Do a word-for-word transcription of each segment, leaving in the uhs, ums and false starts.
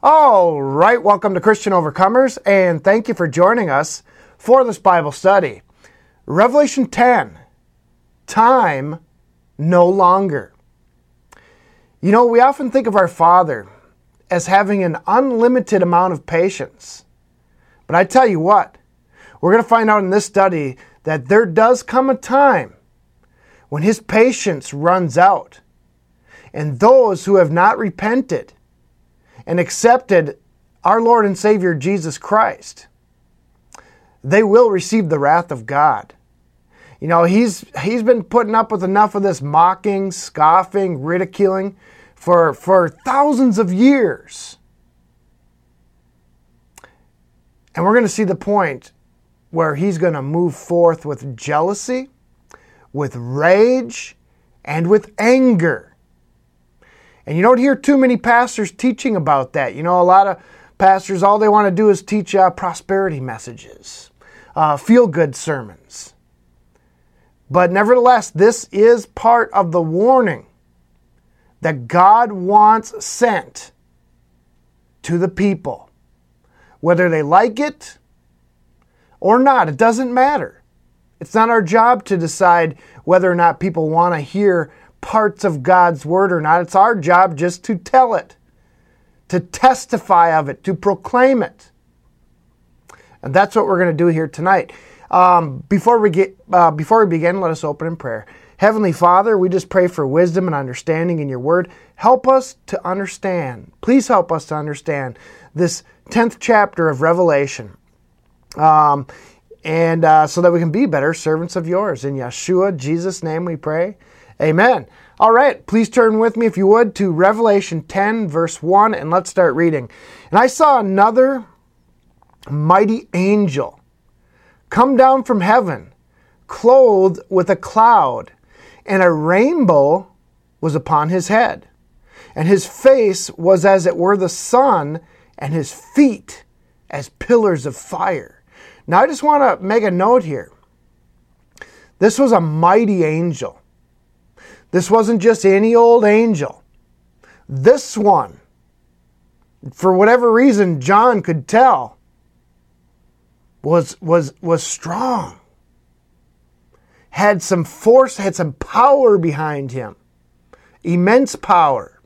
All right, welcome to Christian Overcomers, and thank you for joining us for this Bible study. Revelation ten, time no longer. You know, we often think of our Father as having an unlimited amount of patience. But I tell you what, we're going to find out in this study that there does come a time when His patience runs out, and those who have not repented and accepted our Lord and Savior Jesus Christ, they will receive the wrath of God. You know, he's he's been putting up with enough of this mocking, scoffing, ridiculing for, for thousands of years. And we're going to see the point where He's going to move forth with jealousy, with rage, and with anger. And you don't hear too many pastors teaching about that. You know, a lot of pastors, all they want to do is teach uh, prosperity messages, uh, feel-good sermons. But nevertheless, this is part of the warning that God wants sent to the people. Whether they like it or not, it doesn't matter. It's not our job to decide whether or not people want to hear parts of God's Word or not. It's our job just to tell it, to testify of it, to proclaim it. And that's what we're going to do here tonight. Um, before we get, uh, before we begin, let us open in prayer. Heavenly Father, we just pray for wisdom and understanding in your Word. Help us to understand. Please help us to understand this tenth chapter of Revelation. Um, and uh, so that we can be better servants of yours. In Yeshua, Jesus' name we pray. Amen. All right, please turn with me, if you would, to Revelation ten, verse one, and let's start reading. And I saw another mighty angel come down from heaven, clothed with a cloud, and a rainbow was upon his head. And his face was as it were the sun, and his feet as pillars of fire. Now, I just want to make a note here. This was a mighty angel. This wasn't just any old angel. This one, for whatever reason John could tell, was, was, was strong. Had some force, had some power behind him. Immense power.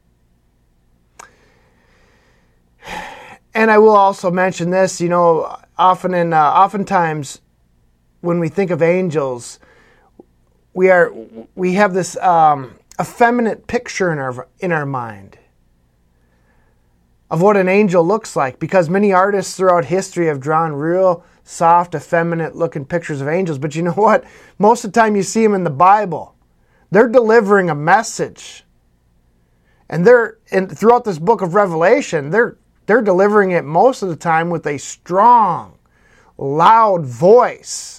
And I will also mention this, you know, often in, uh, oftentimes when we think of angels, We are we have this um, effeminate picture in our in our mind of what an angel looks like, because many artists throughout history have drawn real soft, effeminate looking pictures of angels. But you know what? Most of the time you see them in the Bible, they're delivering a message, and they're and throughout this book of Revelation, they're they're delivering it most of the time with a strong, loud voice.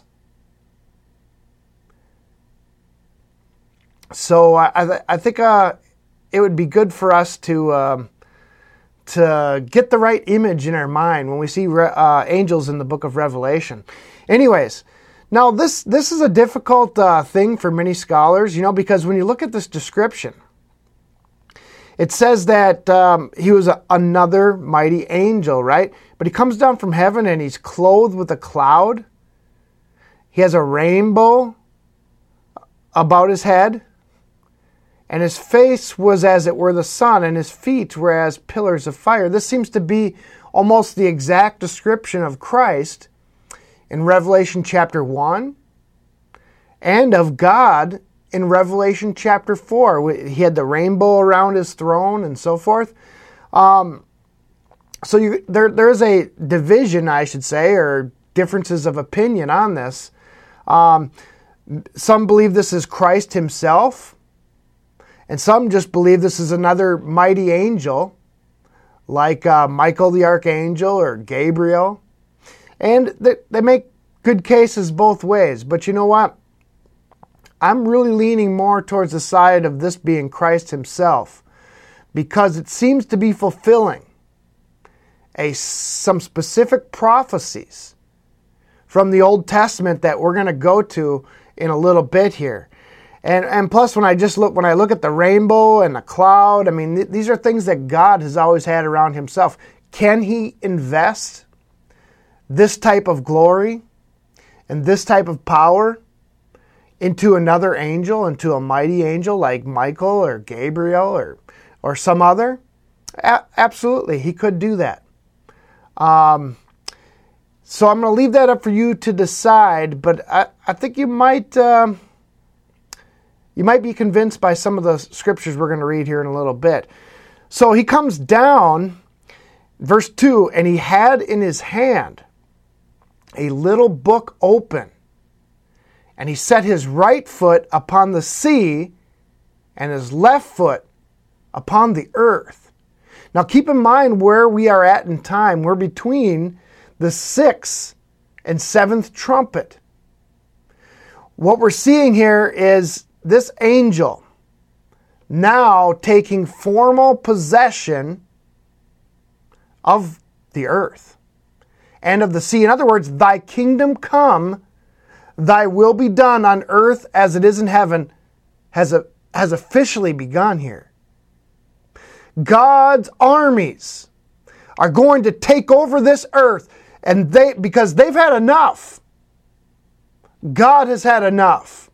So I, th- I think uh, it would be good for us to um, to get the right image in our mind when we see re- uh, angels in the book of Revelation. Anyways, now this this is a difficult uh, thing for many scholars, you know, because when you look at this description, it says that um, he was a, another mighty angel, right? But he comes down from heaven and he's clothed with a cloud. He has a rainbow about his head. And his face was as it were the sun, and his feet were as pillars of fire. This seems to be almost the exact description of Christ in Revelation chapter one, and of God in Revelation chapter four. He had the rainbow around his throne and so forth. Um, so you, there, there is a division, I should say, or differences of opinion on this. Um, some believe this is Christ himself. And some just believe this is another mighty angel, like uh, Michael the Archangel or Gabriel. And they, they make good cases both ways. But you know what? I'm really leaning more towards the side of this being Christ himself, because it seems to be fulfilling a, some specific prophecies from the Old Testament that we're going to go to in a little bit here. And and plus, when I just look when I look at the rainbow and the cloud, I mean, th- these are things that God has always had around himself. can he invest this type of glory and this type of power into another angel, into a mighty angel like Michael or Gabriel or, or some other? A- absolutely, he could do that. Um, so I'm going to leave that up for you to decide, but I, I think you might... Um, You might be convinced by some of the scriptures we're going to read here in a little bit. So he comes down, verse two, and he had in his hand a little book open. And he set his right foot upon the sea and his left foot upon the earth. Now keep in mind where we are at in time. We're between the sixth and seventh trumpet. What we're seeing here is this angel now taking formal possession of the earth and of the sea. In other words, thy kingdom come, thy will be done on earth as it is in heaven, has, a, has officially begun here. God's armies are going to take over this earth, and they because they've had enough. God has had enough.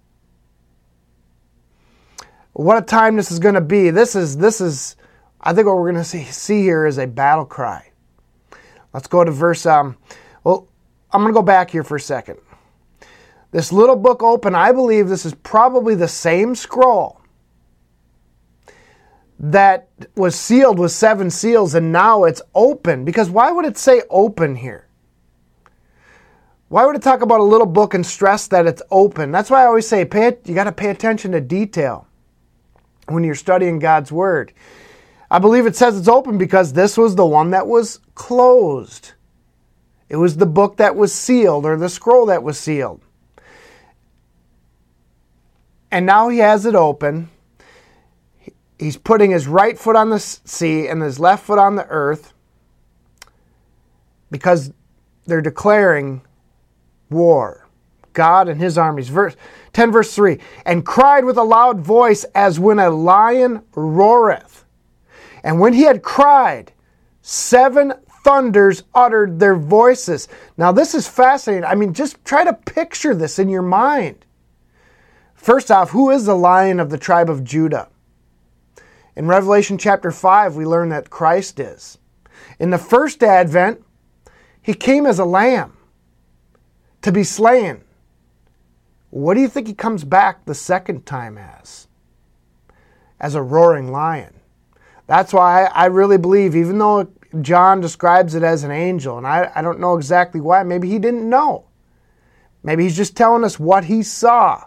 What a time this is going to be. This is, this is, I think what we're going to see, see here is a battle cry. Let's go to verse, um, well, I'm going to go back here for a second. This little book open, I believe this is probably the same scroll that was sealed with seven seals, and now it's open. Because why would it say open here? Why would it talk about a little book and stress that it's open? That's why I always say, pay it, you got to pay attention to detail when you're studying God's Word. I believe it says it's open because this was the one that was closed. It was the book that was sealed, or the scroll that was sealed. And now he has it open. He's putting his right foot on the sea and his left foot on the earth because they're declaring war. God and his armies. Verse ten, verse three. And cried with a loud voice as when a lion roareth. And when he had cried, seven thunders uttered their voices. Now this is fascinating. I mean, just try to picture this in your mind. First off, who is the Lion of the tribe of Judah? In Revelation chapter five, we learn that Christ is. In the first advent, he came as a lamb to be slain. What do you think he comes back the second time as? As a roaring lion. That's why I really believe, even though John describes it as an angel, and I, I don't know exactly why, maybe he didn't know. Maybe he's just telling us what he saw.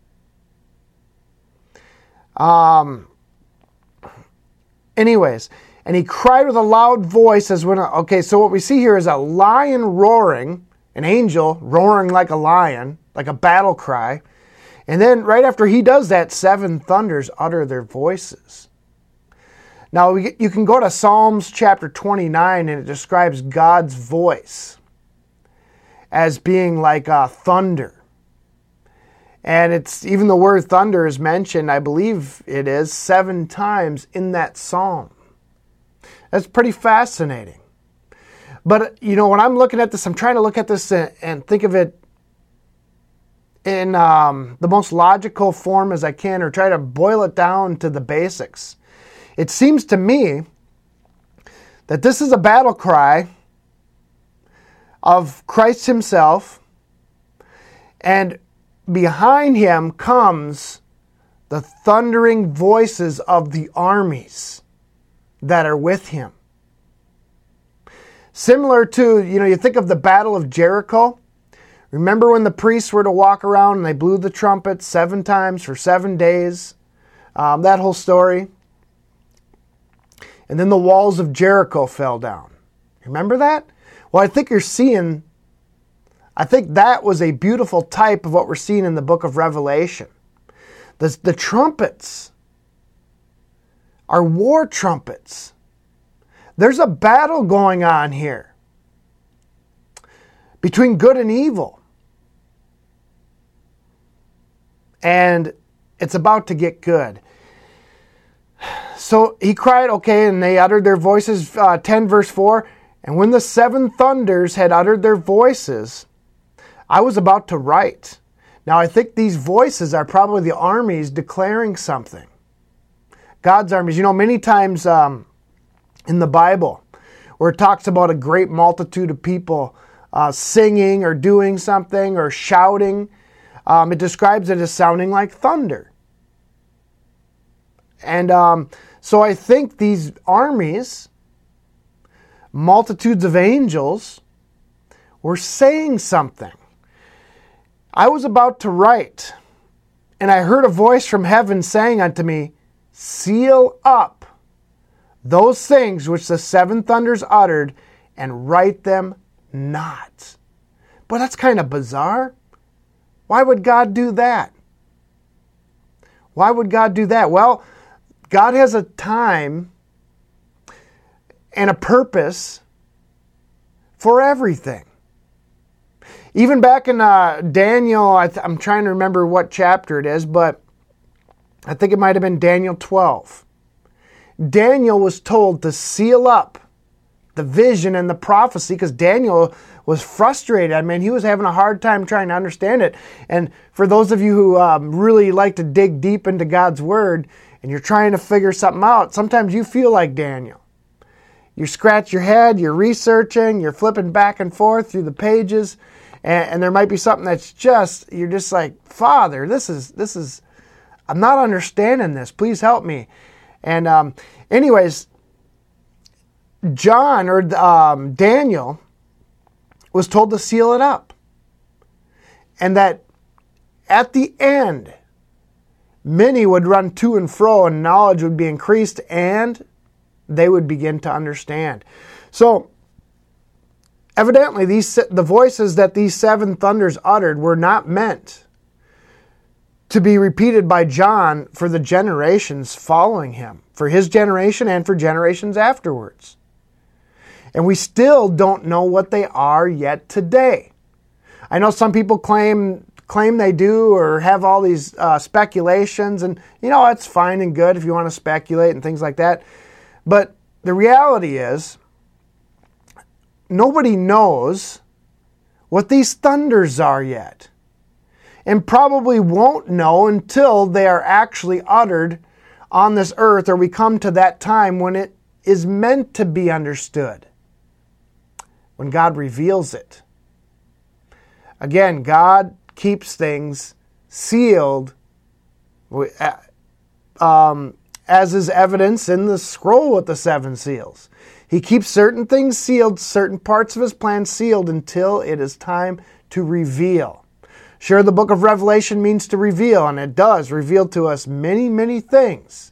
Um. Anyways, and he cried with a loud voice as when, okay, so what we see here is a lion roaring, an angel roaring like a lion, like a battle cry. And then right after he does that, seven thunders utter their voices. Now, you can go to Psalms chapter twenty-nine, and it describes God's voice as being like a thunder. And it's even the word thunder is mentioned, I believe it is, seven times in that psalm. That's pretty fascinating. But, you know, when I'm looking at this, I'm trying to look at this and think of it in um, the most logical form as I can, or try to boil it down to the basics. It seems to me that this is a battle cry of Christ himself, and behind him comes the thundering voices of the armies that are with him. Similar to, you know, you think of the Battle of Jericho. Remember when the priests were to walk around and they blew the trumpet seven times for seven days? Um, that whole story. And then the walls of Jericho fell down. Remember that? Well, I think you're seeing, I think that was a beautiful type of what we're seeing in the book of Revelation. The, the trumpets are war trumpets. There's a battle going on here between good and evil. And it's about to get good. So he cried, okay, and they uttered their voices, uh, ten verse four, And when the seven thunders had uttered their voices, I was about to write. Now I think these voices are probably the armies declaring something. God's armies. You know, many times um, in the Bible, where it talks about a great multitude of people uh, singing or doing something or shouting, um, it describes it as sounding like thunder. And um, so I think these armies, multitudes of angels, were saying something. I was about to write, and I heard a voice from heaven saying unto me, seal up those things which the seven thunders uttered, and write them not. But that's kind of bizarre. Why would God do that? Why would God do that? Well, God has a time and a purpose for everything. Even back in uh, Daniel, I th- I'm trying to remember what chapter it is, but I think it might have been Daniel twelve. Daniel was told to seal up the vision and the prophecy because Daniel was frustrated. I mean, he was having a hard time trying to understand it. And for those of you who um, really like to dig deep into God's Word and you're trying to figure something out, sometimes you feel like Daniel. You scratch your head, you're researching, you're flipping back and forth through the pages, and, and there might be something that's just, you're just like, Father, this is, this is, I'm not understanding this. Please help me. And um, anyways, John or um, Daniel was told to seal it up. And that at the end, many would run to and fro and knowledge would be increased and they would begin to understand. So, evidently, these the voices that these seven thunders uttered were not meant to be repeated by John for the generations following him, for his generation and for generations afterwards. And we still don't know what they are yet today. I know some people claim claim they do or have all these uh, speculations, and you know, it's fine and good if you want to speculate and things like that. But the reality is, nobody knows what these thunders are yet. And probably won't know until they are actually uttered on this earth, or we come to that time when it is meant to be understood, when God reveals it. Again, God keeps things sealed, um, as is evidence in the scroll with the seven seals. He keeps certain things sealed, certain parts of his plan sealed until it is time to reveal. Sure, the book of Revelation means to reveal, and it does reveal to us many, many things.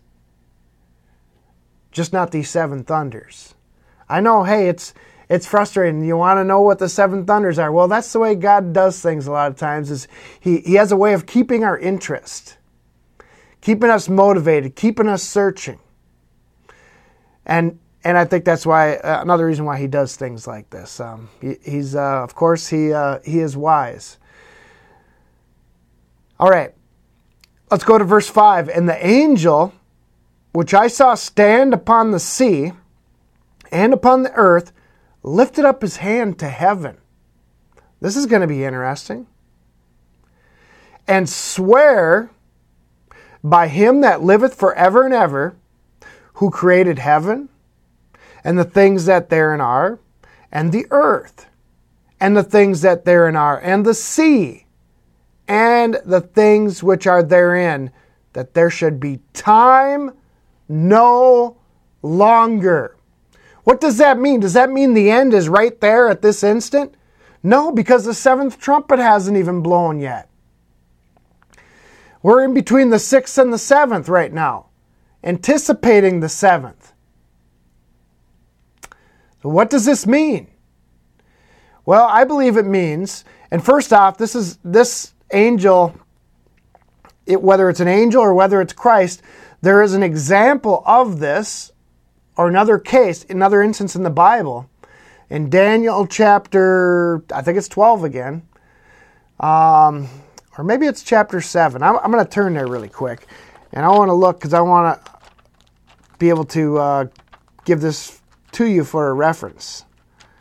Just not these seven thunders. I know, hey, it's it's frustrating. You want to know what the seven thunders are. Well, that's the way God does things a lot of times. Is he, he has a way of keeping our interest, keeping us motivated, keeping us searching. And and I think that's why, uh, another reason why he does things like this. Um, he, he's, uh, of course, he uh, he is wise. All right, let's go to verse five. And the angel, which I saw stand upon the sea and upon the earth, lifted up his hand to heaven. This is going to be interesting. And swear by him that liveth forever and ever, who created heaven, and the things that therein are, and the earth, and the things that therein are, and the sea, and the things which are therein, that there should be time no longer. What does that mean? Does that mean the end is right there at this instant? No, because the seventh trumpet hasn't even blown yet. We're in between the sixth and the seventh right now, anticipating the seventh. So what does this mean? Well, I believe it means, and first off, this is this angel, it, whether it's an angel or whether it's Christ, there is an example of this, or another case, another instance in the Bible, in Daniel chapter, I think it's twelve again, um, or maybe it's chapter seven. I'm, I'm going to turn there really quick, and I want to look because I want to be able to uh, give this to you for a reference.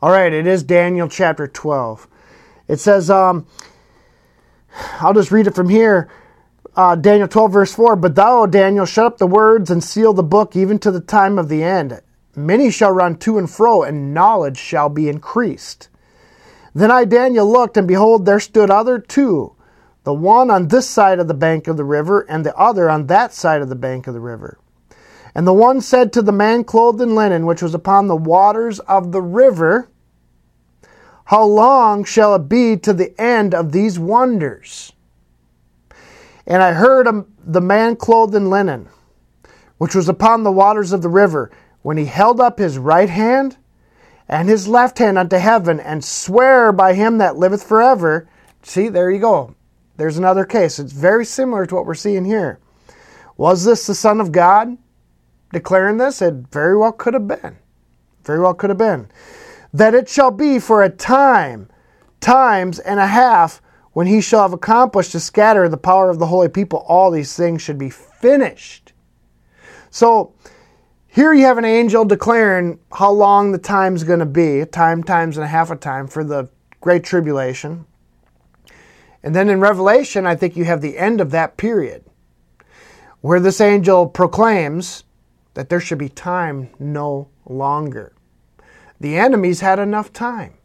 All right, it is Daniel chapter twelve. It says, um, I'll just read it from here. Uh, Daniel twelve, verse four, But thou, O Daniel, shut up the words and seal the book even to the time of the end. Many shall run to and fro, and knowledge shall be increased. Then I, Daniel, looked, and behold, there stood other two, the one on this side of the bank of the river, and the other on that side of the bank of the river. And the one said to the man clothed in linen, which was upon the waters of the river, How long shall it be to the end of these wonders? And I heard the man clothed in linen, which was upon the waters of the river, when he held up his right hand and his left hand unto heaven, and sware by him that liveth forever. See, there you go. There's another case. It's very similar to what we're seeing here. Was this the Son of God declaring this? It very well could have been. Very well could have been. That it shall be for a time, times and a half, when he shall have accomplished to scatter the power of the holy people, all these things should be finished. So, here you have an angel declaring how long the time's going to be, a time, times and a half a time for the Great Tribulation. And then in Revelation, I think you have the end of that period, where this angel proclaims that there should be time no longer. The enemy's had enough time.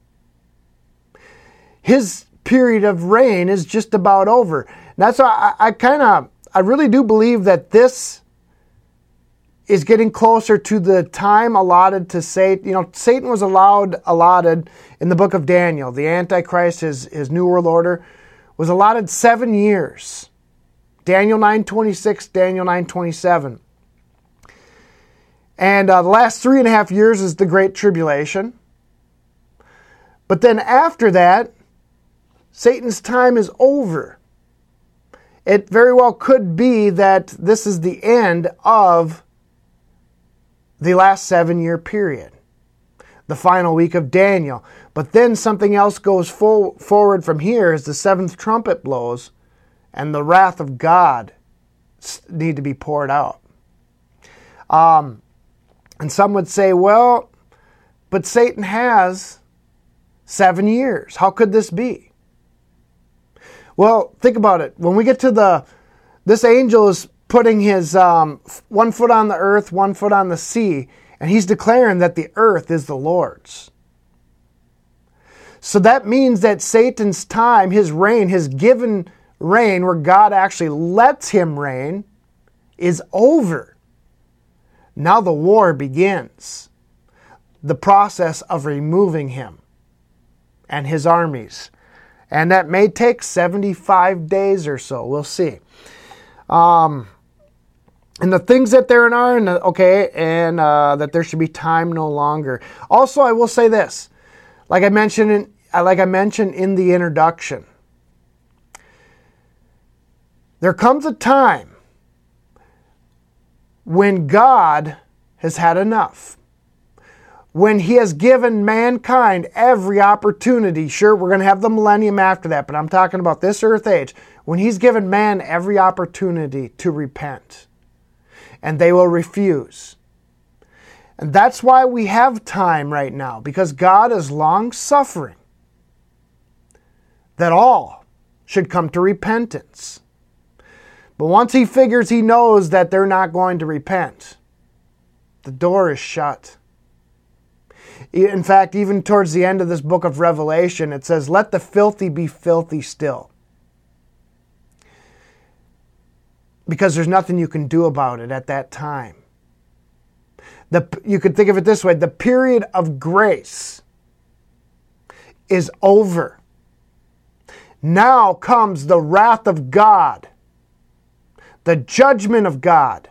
His period of reign is just about over. And that's why I, I kind of, I really do believe that this is getting closer to the time allotted to Satan. You know, Satan was allowed, allotted in the book of Daniel. The Antichrist, his, his New World Order, was allotted seven years. Daniel nine twenty-six, Daniel nine twenty-seven. And uh, the last three and a half years is the Great Tribulation. But then after that, Satan's time is over. It very well could be that this is the end of the last seven-year period, the final week of Daniel. But then something else goes full, forward from here as the seventh trumpet blows and the wrath of God need to be poured out. Um, and some would say, well, but Satan has seven years. How could this be? Well, think about it. When we get to the, this angel is putting his um, one foot on the earth, one foot on the sea, and he's declaring that the earth is the Lord's. So that means that Satan's time, his reign, his given reign, where God actually lets him reign, is over. Now the war begins. The process of removing him and his armies. And that may take seventy-five days or so. We'll see. Um... And the things that there are, in the, okay, and uh, that there should be time no longer. Also, I will say this, like I mentioned, in, like I mentioned in the introduction, there comes a time when God has had enough, when He has given mankind every opportunity. Sure, we're going to have the millennium after that, but I'm talking about this earth age, when He's given man every opportunity to repent. And they will refuse. And that's why we have time right now, because God is long-suffering, that all should come to repentance. But once He figures He knows that they're not going to repent, the door is shut. In fact, even towards the end of this book of Revelation, it says, let the filthy be filthy still. Because there's nothing you can do about it at that time. The, you could think of it this way. The period of grace is over. Now comes the wrath of God. The judgment of God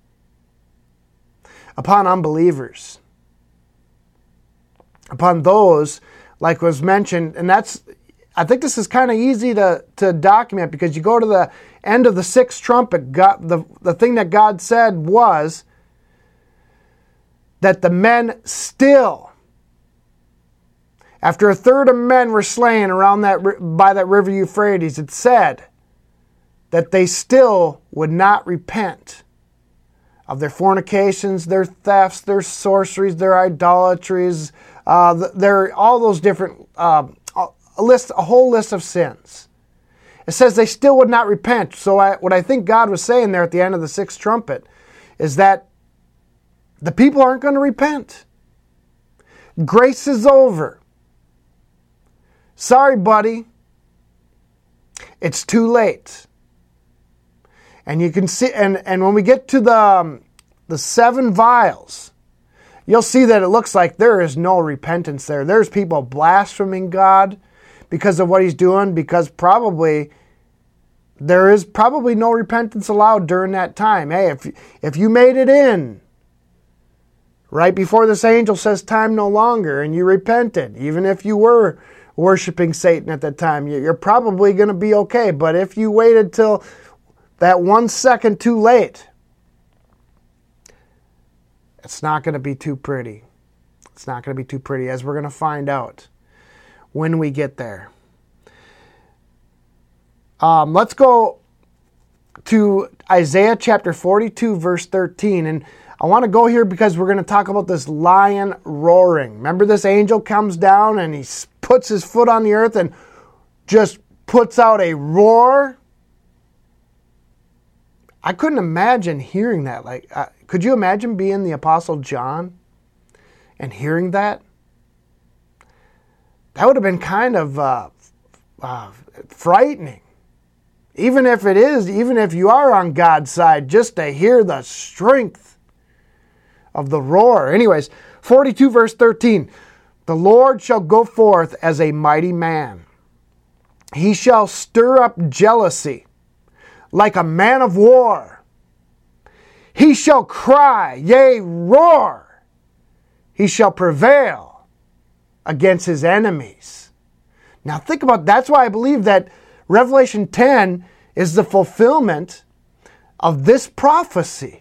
upon unbelievers. Upon those, like was mentioned, and that's, I think this is kind of easy to, to document, because you go to the end of the sixth trumpet, God, the, the thing that God said was that the men still, after a third of men were slain around that by that river Euphrates, it said that they still would not repent of their fornications, their thefts, their sorceries, their idolatries, Uh, there are all those different, uh, a list, a whole list of sins. It says they still would not repent. So I, what I think God was saying there at the end of the sixth trumpet is that the people aren't going to repent. Grace is over. Sorry, buddy. It's too late. And you can see, and, and when we get to the, um, the seven vials, you'll see that it looks like there is no repentance there. There's people blaspheming God because of what he's doing, because probably there is probably no repentance allowed during that time. Hey, if, if you made it in right before this angel says time no longer and you repented, even if you were worshiping Satan at that time, you're probably going to be okay. But if you waited till that one second too late, it's not going to be too pretty. It's not going to be too pretty, as we're going to find out when we get there. Um, let's go to Isaiah chapter forty-two, verse thirteen. And I want to go here because we're going to talk about this lion roaring. Remember, this angel comes down and he puts his foot on the earth and just puts out a roar. I couldn't imagine hearing that. Like, uh, could you imagine being the Apostle John and hearing that? That would have been kind of uh, uh, frightening. Even if it is, even if you are on God's side, just to hear the strength of the roar. Anyways, forty-two verse thirteen. The Lord shall go forth as a mighty man. He shall stir up jealousy like a man of war. He shall cry, yea, roar. He shall prevail against his enemies. Now think about, that's why I believe that Revelation ten is the fulfillment of this prophecy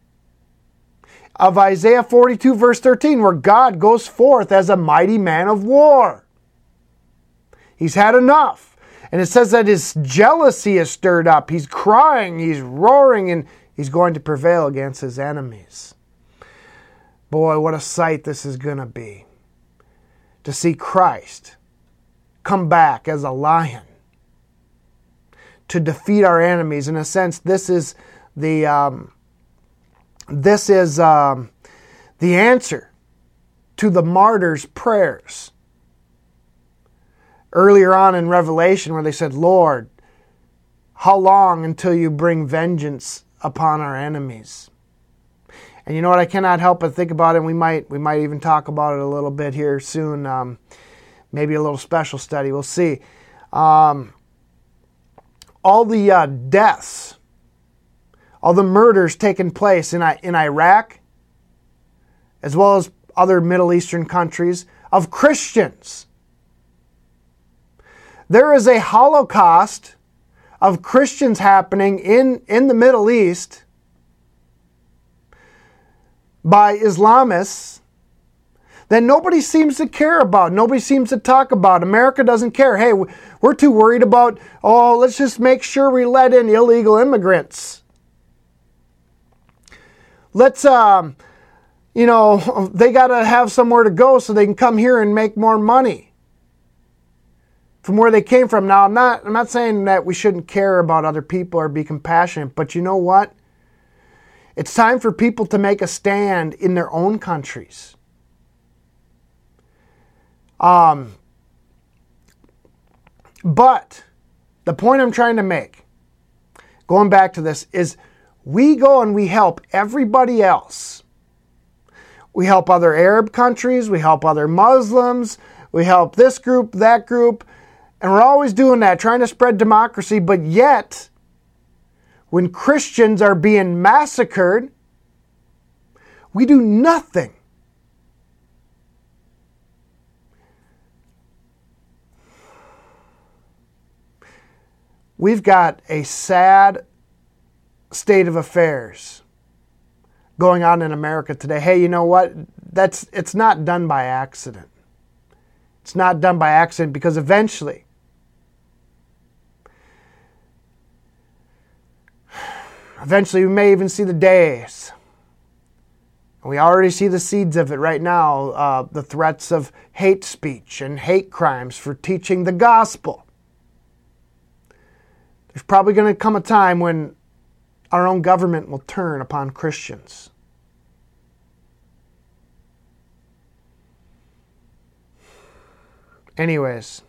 of Isaiah forty-two verse thirteen, where God goes forth as a mighty man of war. He's had enough. And it says that his jealousy is stirred up. He's crying, he's roaring, and he's going to prevail against his enemies. Boy, what a sight this is going to be. To see Christ come back as a lion to defeat our enemies. In a sense, this is the um, this is um, the answer to the martyrs' prayers. Earlier on in Revelation, where they said, Lord, how long until you bring vengeance upon our enemies? And you know what? I cannot help but think about it. And we might we might even talk about it a little bit here soon. Um, maybe a little special study. We'll see. Um, all the uh, deaths, all the murders taking place in in Iraq, as well as other Middle Eastern countries, of Christians. There is a Holocaust of Christians happening in, in the Middle East by Islamists that nobody seems to care about. Nobody seems to talk about. America doesn't care. Hey, we're too worried about, oh, let's just make sure we let in illegal immigrants. Let's, um, you know, they got to have somewhere to go so they can come here and make more money from where they came from. Now, I'm not, I'm not saying that we shouldn't care about other people or be compassionate, but you know what? It's time for people to make a stand in their own countries. Um, but the point I'm trying to make, going back to this, is we go and we help everybody else. We help other Arab countries, we help other Muslims, we help this group, that group, and we're always doing that, trying to spread democracy, but yet, when Christians are being massacred, we do nothing. We've got a sad state of affairs going on in America today. Hey, you know what? That's it's not done by accident. It's not done by accident because eventually Eventually, we may even see the days We already see the seeds of it right now, uh, the threats of hate speech and hate crimes for teaching the gospel. There's probably going to come a time when our own government will turn upon Christians. Anyways,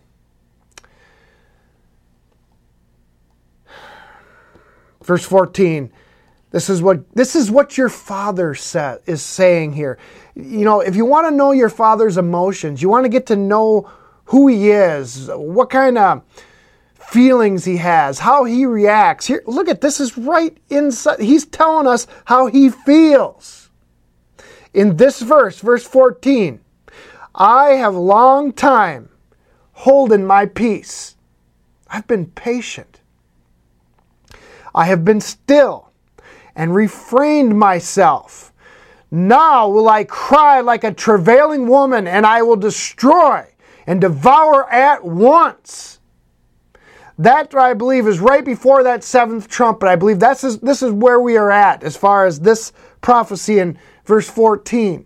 verse fourteen. This is what this is what your Father said, is saying here. You know, if you want to know your Father's emotions, you want to get to know who He is, what kind of feelings He has, how He reacts. Here, look at this is right inside. He's telling us how He feels. In this verse, verse fourteen, I have long time holden my peace. I've been patient. I have been still and refrained myself. Now will I cry like a travailing woman, and I will destroy and devour at once. That, I believe, is right before that seventh trumpet. I believe that's, this is where we are at as far as this prophecy in verse fourteen.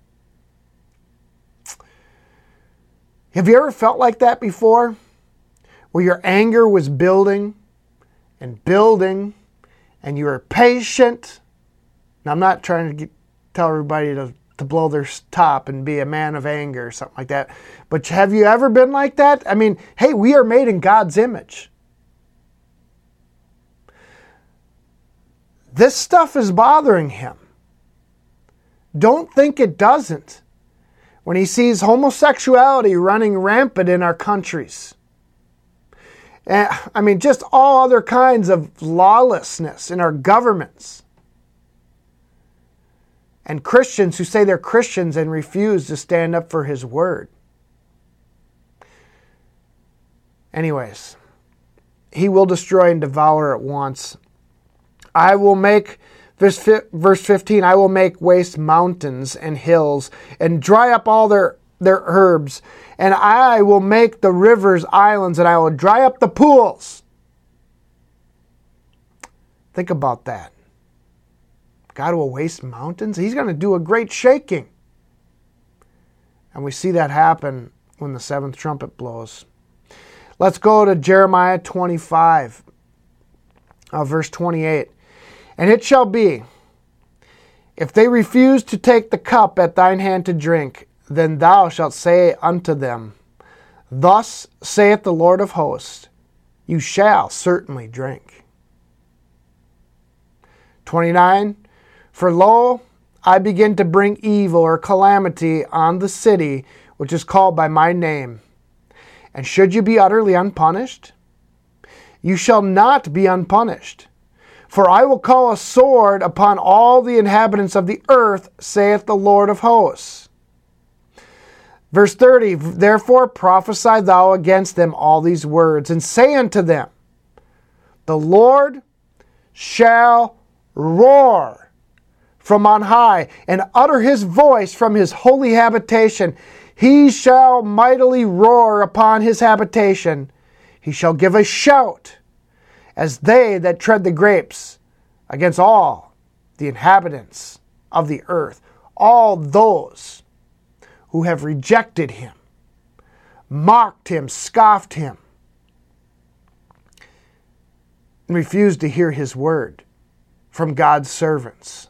Have you ever felt like that before? Where your anger was building and building, and you were patient. Now, I'm not trying to get, tell everybody to, to blow their top and be a man of anger or something like that. But have you ever been like that? I mean, hey, we are made in God's image. This stuff is bothering Him. Don't think it doesn't. When He sees homosexuality running rampant in our countries. And, I mean, just all other kinds of lawlessness in our governments. And Christians who say they're Christians and refuse to stand up for His word. Anyways, He will destroy and devour at once. I will make, verse fifteen, I will make waste mountains and hills and dry up all their, their herbs. And I will make the rivers islands, and I will dry up the pools. Think about that. God will waste mountains. He's going to do a great shaking. And we see that happen when the seventh trumpet blows. Let's go to Jeremiah twenty-five, uh, verse twenty-eight. And it shall be, if they refuse to take the cup at thine hand to drink, then thou shalt say unto them, Thus saith the Lord of hosts, you shall certainly drink. twenty-nine. For lo, I begin to bring evil or calamity on the city which is called by my name. And should you be utterly unpunished? You shall not be unpunished. For I will call a sword upon all the inhabitants of the earth, saith the Lord of hosts. Verse thirty, therefore prophesy thou against them all these words, and say unto them, the Lord shall roar from on high, and utter His voice from His holy habitation. He shall mightily roar upon His habitation. He shall give a shout, as they that tread the grapes, against all the inhabitants of the earth, all those who have rejected Him, mocked Him, scoffed Him, and refused to hear His word from God's servants.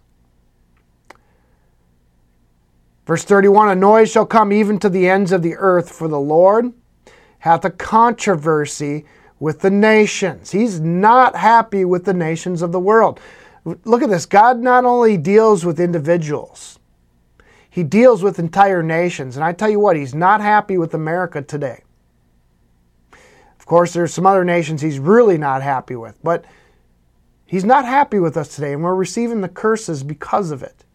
Verse thirty-one, a noise shall come even to the ends of the earth, for the Lord hath a controversy with the nations. He's not happy with the nations of the world. Look at this. God not only deals with individuals, He deals with entire nations. And I tell you what, He's not happy with America today. Of course, there's some other nations He's really not happy with. But He's not happy with us today, and we're receiving the curses because of it.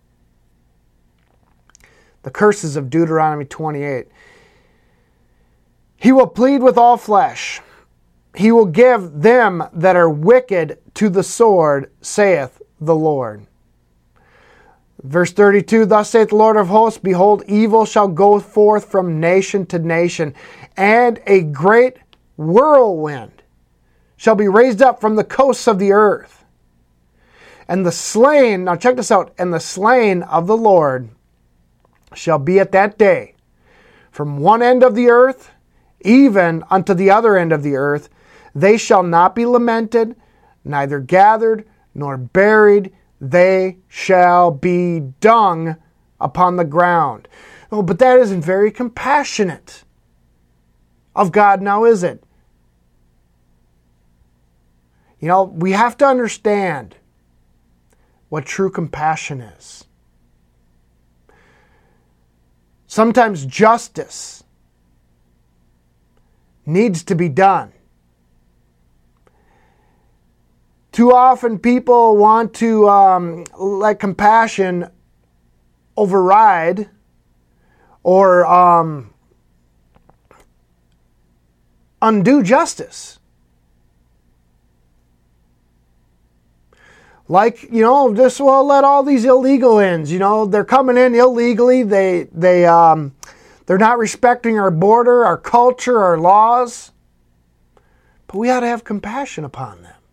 The curses of Deuteronomy twenty-eight. He will plead with all flesh. He will give them that are wicked to the sword, saith the Lord. Verse thirty-two, thus saith the Lord of hosts, behold, evil shall go forth from nation to nation, and a great whirlwind shall be raised up from the coasts of the earth. And the slain, now check this out, and the slain of the Lord shall be at that day from one end of the earth even unto the other end of the earth. They shall not be lamented, neither gathered nor buried. They shall be dung upon the ground. Oh, but that isn't very compassionate of God now, is it? You know, we have to understand what true compassion is. Sometimes justice needs to be done. Too often people want to um, let compassion override or um, undo justice. Like, you know, just well, let all these illegal ins, you know, they're coming in illegally. They, they, um, they're not respecting our border, our culture, our laws. But we ought to have compassion upon them.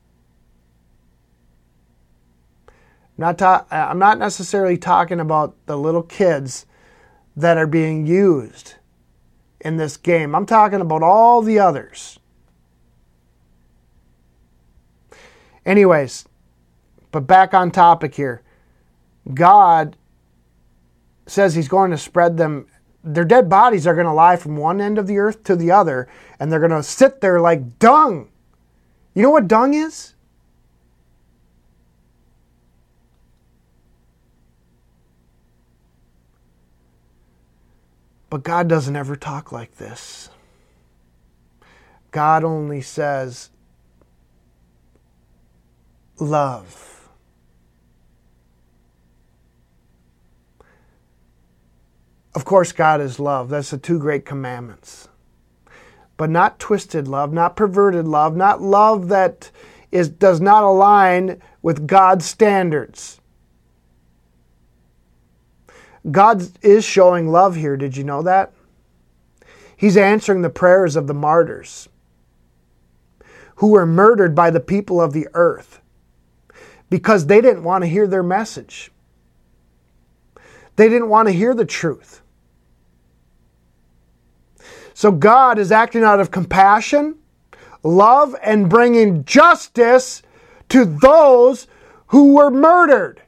Not ta- I'm not necessarily talking about the little kids that are being used in this game. I'm talking about all the others. Anyways, but back on topic here. God says he's going to spread them. Their dead bodies are going to lie from one end of the earth to the other, and they're going to sit there like dung. You know what dung is? But God doesn't ever talk like this. God only says, love. Of course, God is love. That's the two great commandments. But not twisted love, not perverted love, not love that is does not align with God's standards. God is showing love here. Did you know that? He's answering the prayers of the martyrs who were murdered by the people of the earth because they didn't want to hear their message. They didn't want to hear the truth. So God is acting out of compassion, love, and bringing justice to those who were murdered.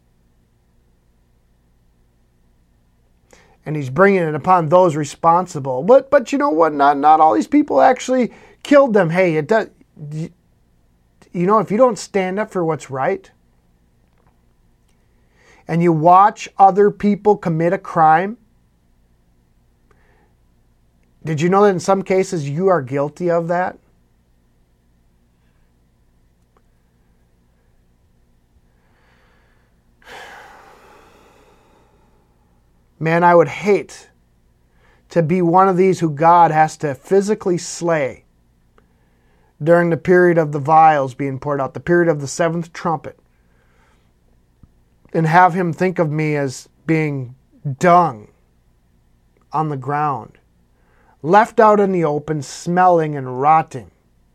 And he's bringing it upon those responsible. But but you know what? Not not all these people actually killed them. Hey, it does. You know, if you don't stand up for what's right, and you watch other people commit a crime, did you know that in some cases you are guilty of that? Man, I would hate to be one of these who God has to physically slay during the period of the vials being poured out, the period of the seventh trumpet, and have him think of me as being dung on the ground, left out in the open, smelling and rotting.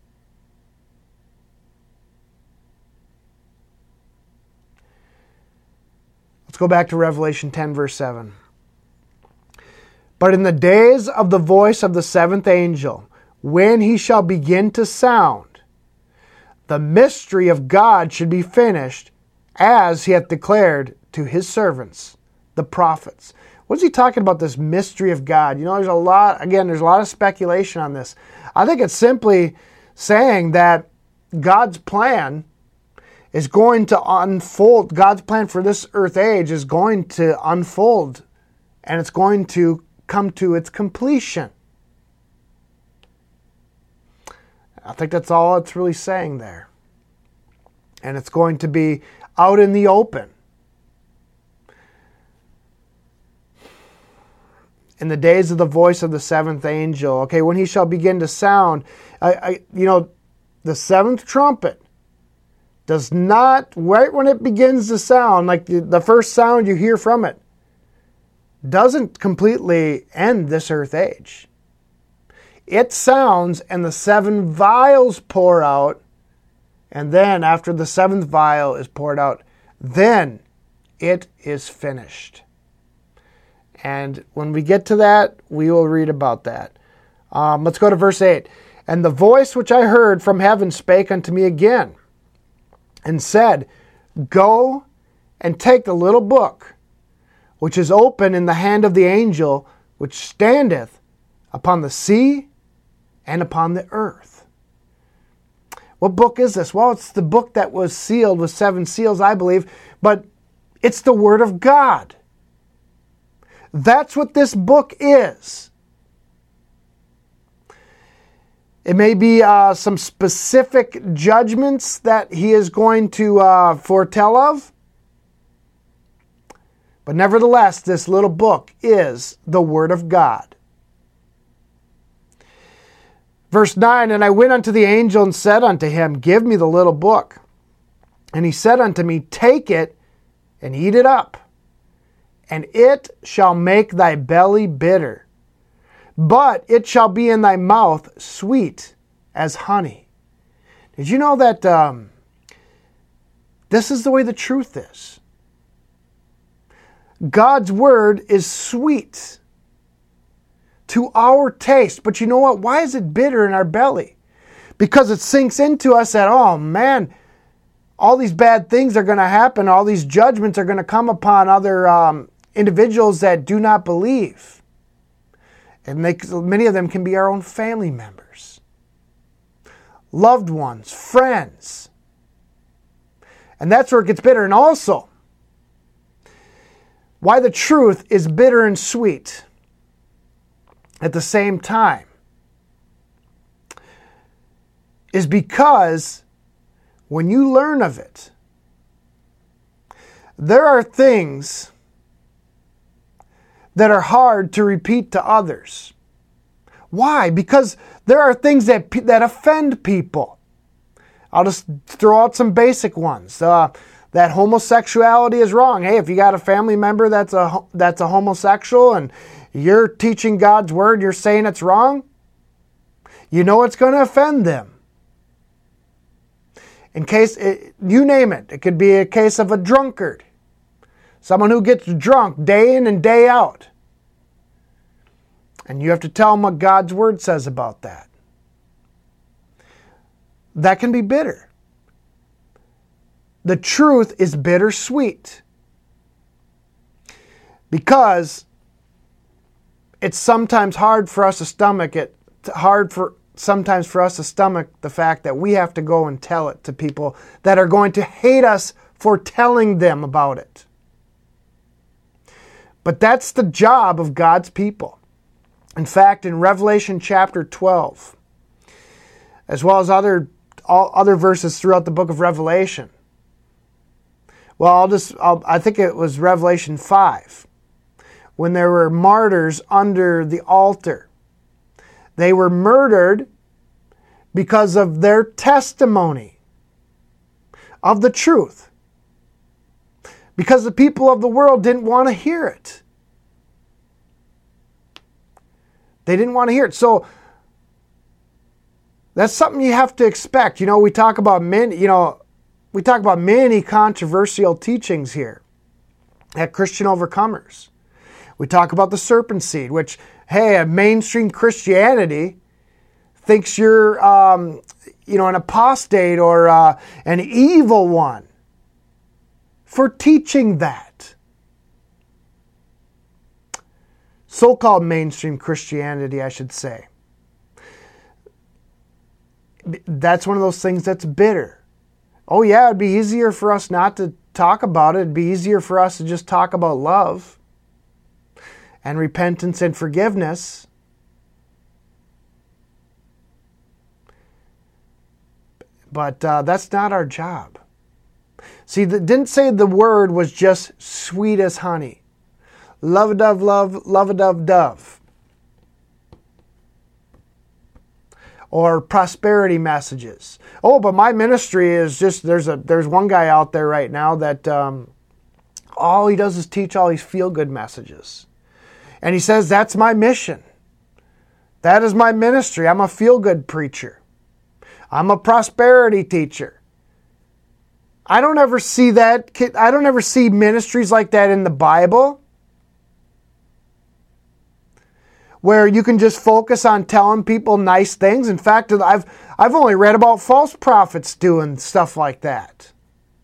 Let's go back to Revelation ten, verse seven. But in the days of the voice of the seventh angel, when he shall begin to sound, the mystery of God should be finished, as he hath declared to his servants, the prophets. What is he talking about, this mystery of God? You know, there's a lot, again, there's a lot of speculation on this. I think it's simply saying that God's plan is going to unfold. God's plan for this earth age is going to unfold, and it's going to come to its completion. I think that's all it's really saying there. And it's going to be out in the open. In the days of the voice of the seventh angel, okay, when he shall begin to sound, I, I, you know, the seventh trumpet does not, right when it begins to sound, like the, the first sound you hear from it, doesn't completely end this earth age. It sounds and the seven vials pour out, And then after the seventh vial is poured out, then it is finished. And when we get to that, we will read about that. Um, let's go to verse eight. And the voice which I heard from heaven spake unto me again, and said, Go and take the little book, which is open in the hand of the angel, which standeth upon the sea and upon the earth. What book is this? Well, it's the book that was sealed with seven seals, I believe, but it's the Word of God. That's what this book is. It may be uh, some specific judgments that he is going to uh, foretell of. But nevertheless, this little book is the Word of God. Verse nine, And I went unto the angel and said unto him, Give me the little book. And he said unto me, Take it and eat it up, and it shall make thy belly bitter, but it shall be in thy mouth sweet as honey. Did you know that um, this is the way the truth is? God's word is sweet to our taste. But you know what? Why is it bitter in our belly? Because it sinks into us that, oh man, all these bad things are going to happen. All these judgments are going to come upon other um, individuals that do not believe. And they, many of them can be our own family members, loved ones, friends. And that's where it gets bitter. And also, why the truth is bitter and sweet at the same time is because when you learn of it, there are things that are hard to repeat to others. Why? Because there are things that that offend people. I'll just throw out some basic ones. Uh, that homosexuality is wrong. Hey, if you got a family member that's a that's a homosexual and you're teaching God's word, you're saying it's wrong, you know it's going to offend them. In case, it, you name it. It could be a case of a drunkard. Someone who gets drunk day in and day out. And you have to tell them what God's word says about that. That can be bitter. The truth is bittersweet. Because it's sometimes hard for us to stomach it. Hard for sometimes for us to stomach the fact that we have to go and tell it to people that are going to hate us for telling them about it. But that's the job of God's people. In fact, in Revelation chapter twelve, as well as other all other verses throughout the book of Revelation, well, I'll just I'll, I think it was Revelation five, when there were martyrs under the altar. They were murdered because of their testimony of the truth. Because the people of the world didn't want to hear it. They didn't want to hear it. So that's something you have to expect. You know, we talk about many, you know, we talk about many controversial teachings here at Christian Overcomers. We talk about the serpent seed, which, hey, a mainstream Christianity thinks you're, um, you know, an apostate or uh, an evil one for teaching that. So-called mainstream Christianity, I should say. That's one of those things that's bitter. Oh yeah, it'd be easier for us not to talk about it. It'd be easier for us to just talk about love and repentance and forgiveness. But uh, that's not our job. See, it didn't say the word was just sweet as honey. Love-a-dove, love, love-a-dove, dove. Or prosperity messages. Oh, but my ministry is just, there's a there's one guy out there right now that um, all he does is teach all these feel-good messages. And he says, that's my mission. That is my ministry. I'm a feel-good preacher. I'm a prosperity teacher. I don't ever see that. I don't ever see ministries like that in the Bible, where you can just focus on telling people nice things. In fact, I've I've only read about false prophets doing stuff like that.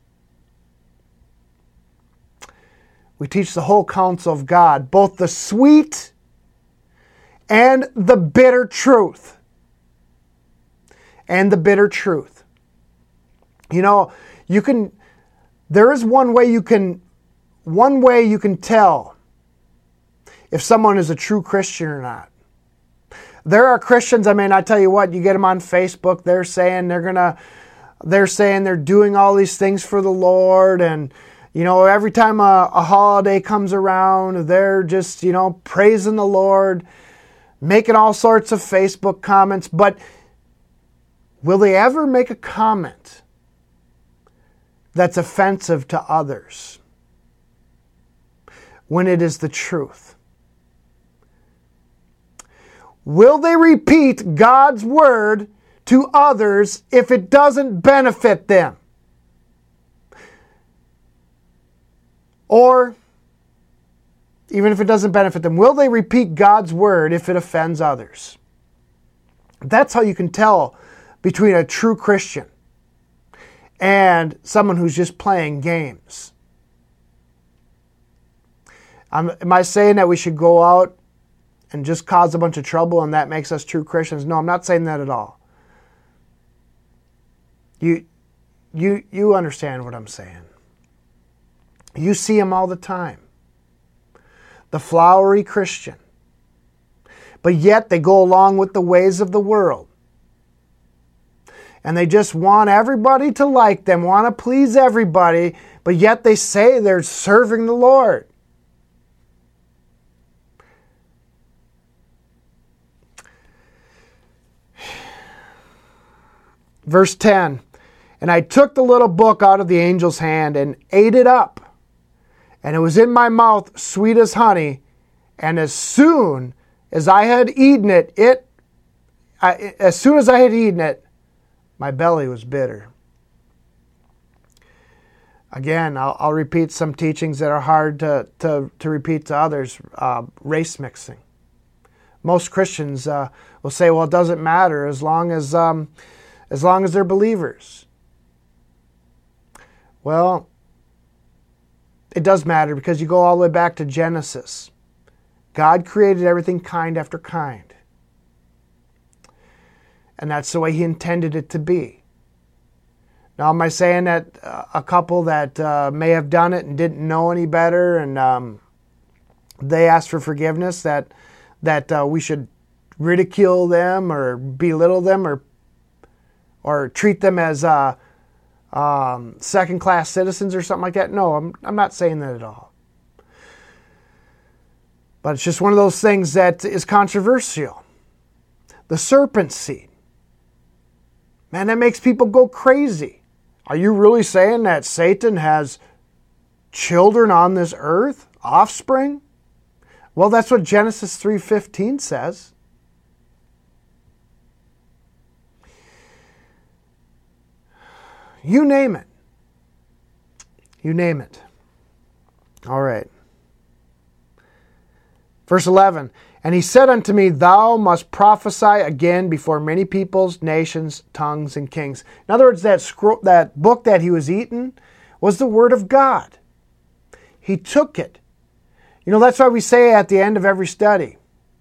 We teach the whole counsel of God, both the sweet and the bitter truth. And the bitter truth. You know, you can, there is one way you can, one way you can tell if someone is a true Christian or not. There are Christians, I mean, I tell you what, you get them on Facebook, they're saying they're gonna, they're saying they're doing all these things for the Lord, and you know, every time a, a holiday comes around, they're just, you know, praising the Lord, making all sorts of Facebook comments. But will they ever make a comment that's offensive to others when it is the truth? Will they repeat God's word to others if it doesn't benefit them? Or, even if it doesn't benefit them, will they repeat God's word if it offends others? That's how you can tell between a true Christian and someone who's just playing games. Um, am I saying that we should go out and just cause a bunch of trouble and that makes us true Christians? No, I'm not saying that at all. You, you, you understand what I'm saying. You see them all the time. The flowery Christian. But yet they go along with the ways of the world. And they just want everybody to like them, want to please everybody, but yet they say they're serving the Lord. Verse ten, and I took the little book out of the angel's hand and ate it up. And it was in my mouth sweet as honey. And as soon as I had eaten it, it, I, as soon as I had eaten it, my belly was bitter. Again, I'll, I'll repeat some teachings that are hard to, to, to repeat to others. Uh, race mixing. Most Christians uh, will say, well, it doesn't matter as long as, um, as long as they're believers. Well, it does matter because you go all the way back to Genesis. God created everything kind after kind. And that's the way He intended it to be. Now, am I saying that uh, a couple that uh, may have done it and didn't know any better and um, they asked for forgiveness, that, that uh, we should ridicule them or belittle them or, or treat them as... Uh, Um, second-class citizens or something like that? No, I'm, I'm not saying that at all. But it's just one of those things that is controversial. The serpent seed. Man, that makes people go crazy. Are you really saying that Satan has children on this earth? Offspring? Well, that's what Genesis three fifteen says. You name it. You name it. All right. Verse eleven. And he said unto me, thou must prophesy again before many peoples, nations, tongues, and kings. In other words, that scroll, that book that he was eating was the Word of God. He took it. You know, that's why we say at the end of every study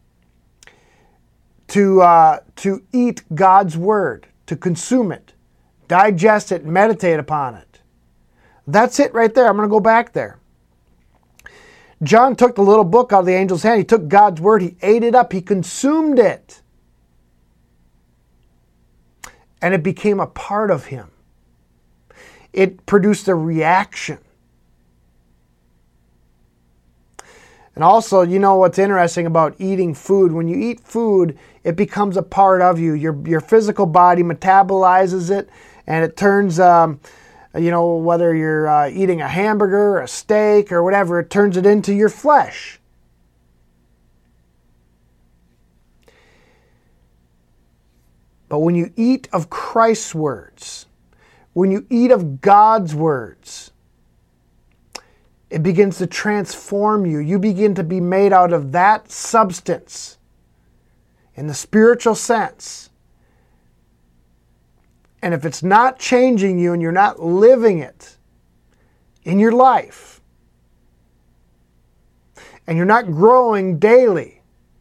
to, uh, to eat God's Word, to consume it. Digest it and meditate upon it. That's it right there. I'm going to go back there. John took the little book out of the angel's hand. He took God's word. He ate it up. He consumed it. And it became a part of him. It produced a reaction. And also, you know what's interesting about eating food? When you eat food, it becomes a part of you. Your, your physical body metabolizes it. And it turns, um, you know, whether you're uh, eating a hamburger, or a steak, or whatever, it turns it into your flesh. But when you eat of Christ's words, when you eat of God's words, it begins to transform you. You begin to be made out of that substance in the spiritual sense. And if it's not changing you and you're not living it in your life, and you're not growing daily,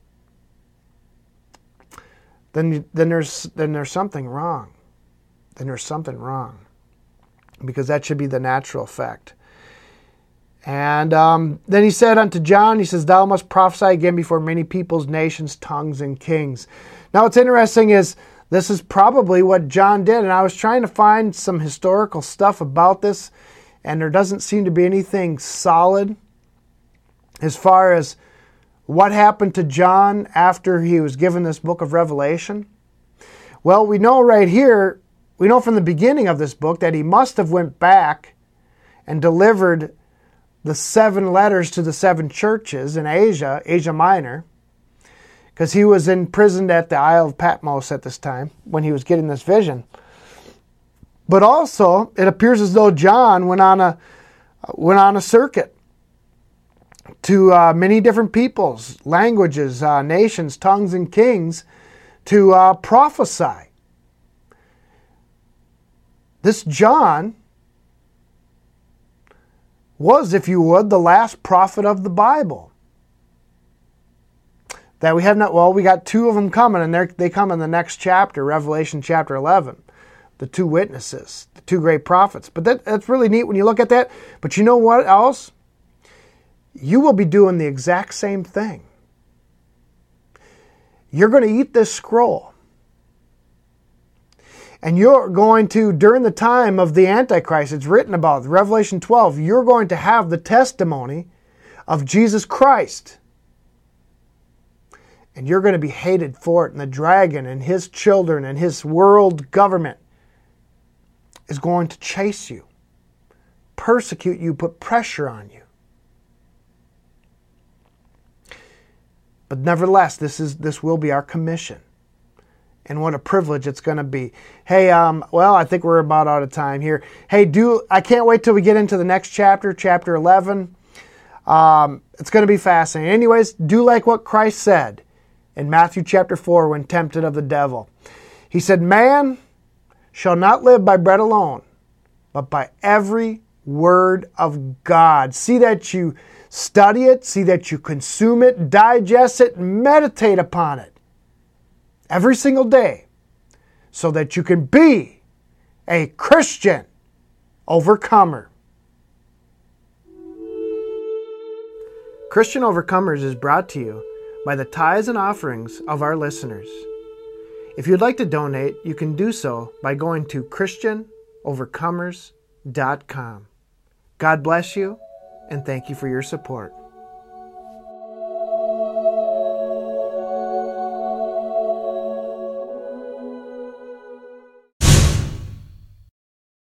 then, then, there's, then there's something wrong. Then there's something wrong. Because that should be the natural effect. And um, then he said unto John, he says, thou must prophesy again before many peoples, nations, tongues, and kings. Now what's interesting is this is probably what John did. And I was trying to find some historical stuff about this, and there doesn't seem to be anything solid as far as what happened to John after he was given this book of Revelation. Well, we know right here, we know from the beginning of this book that he must have went back and delivered the seven letters to the seven churches in Asia, Asia Minor, because he was imprisoned at the Isle of Patmos at this time when he was getting this vision. But also, it appears as though John went on a went on a circuit to uh, many different peoples, languages, uh, nations, tongues, and kings to uh, prophesy. This John was, if you would, the last prophet of the Bible. That we have not, well, we got two of them coming, and they come in the next chapter, Revelation chapter eleven. The two witnesses, the two great prophets. But that, that's really neat when you look at that. But you know what else? You will be doing the exact same thing. You're going to eat this scroll. And you're going to, during the time of the Antichrist, it's written about, Revelation twelve, you're going to have the testimony of Jesus Christ. And you're going to be hated for it. And the dragon and his children and his world government is going to chase you, persecute you, put pressure on you. But nevertheless, this is this will be our commission. And what a privilege it's going to be. Hey, um, well, I think we're about out of time here. Hey, do I can't wait till we get into the next chapter, chapter eleven. Um, it's going to be fascinating. Anyways, do like what Christ said in Matthew chapter four when tempted of the devil. He said, man shall not live by bread alone, but by every word of God. See that you study it, see that you consume it, digest it, meditate upon it every single day so that you can be a Christian overcomer. Christian Overcomers is brought to you by the tithes and offerings of our listeners. If you'd like to donate, you can do so by going to Christian Overcomers dot com. God bless you, and thank you for your support.